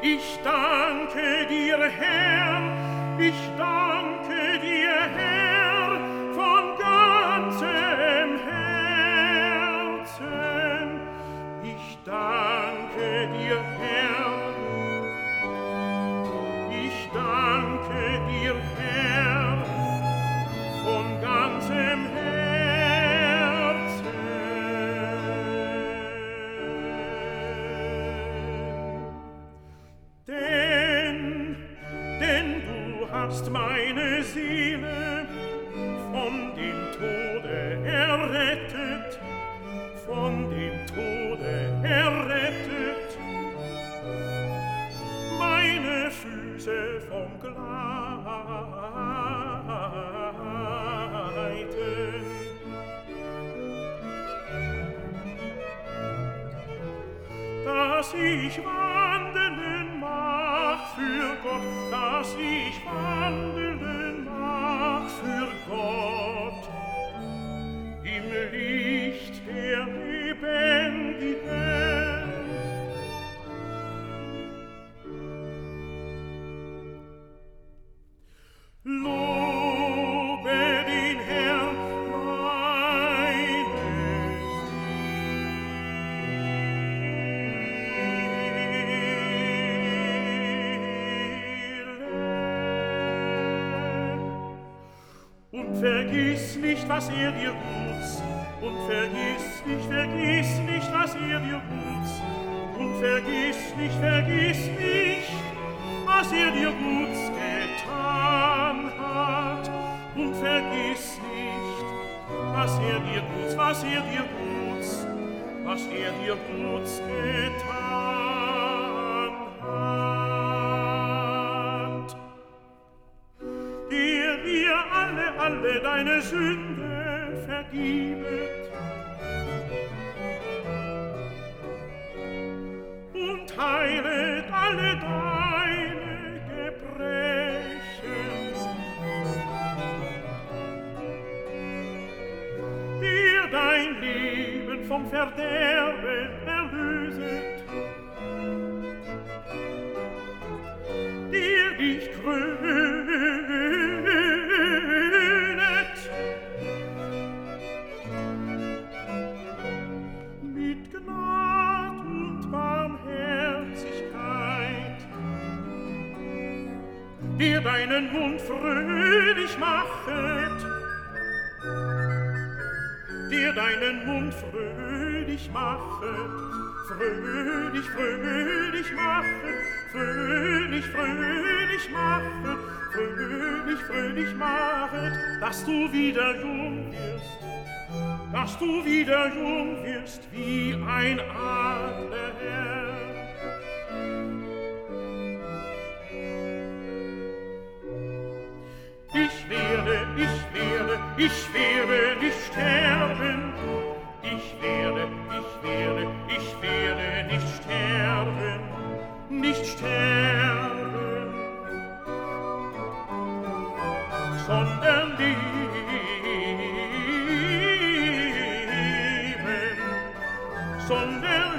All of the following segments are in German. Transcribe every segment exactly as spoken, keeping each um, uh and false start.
Ich danke dir, Herr, ich danke dir, Herr, von ganzem Herzen. Ich danke dir, Herr, ich danke dir, Herr, von ganzem Herzen. Denn, denn du hast meine Seele von dem Tode errettet, von dem Tode errettet, meine Füße vom Gleiten. Dass ich wandeln mag für Gott, dass ich wandeln mag für Gott, im Licht der Lebendigen. Lobe den Herrn, meine Seele. Und vergiss nicht, was er dir gut, und vergiss nicht, vergiss nicht, was er dir gut, und vergiss nicht, vergiss nicht, was er dir gut getan hat, und vergiss nicht, was er dir gut, was er dir gut, was er dir gut getan hat. Der dir alle, alle deine Sünde vergibet und heilet alle deine Gebrechen, der dein Leben vom Verderben erlöset, der dich krönet mit Gnad und Barmherzigkeit, der deinen Mund fröhlich machet, der deinen Mund fröhlich machet, fröhlich, fröhlich machet, fröhlich, fröhlich machet, fröhlich, fröhlich machet, dass du wieder jung wirst, dass du wieder jung wirst wie ein Adler, Herr. Ich werde, ich werde, ich werde nicht sterben. Ich werde, ich werde, ich werde nicht sterben, nicht sterben, sondern leben, sondern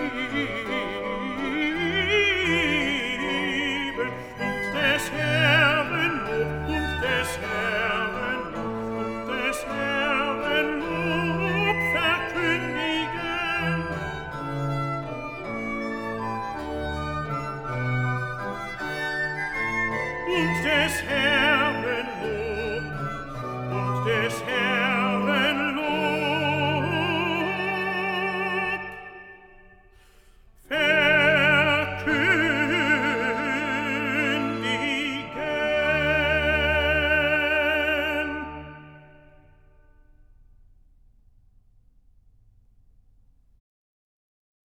leben und des Herrn Lob und des Herrn Lob und des Herrn Lob verkündigen. Und des Herrn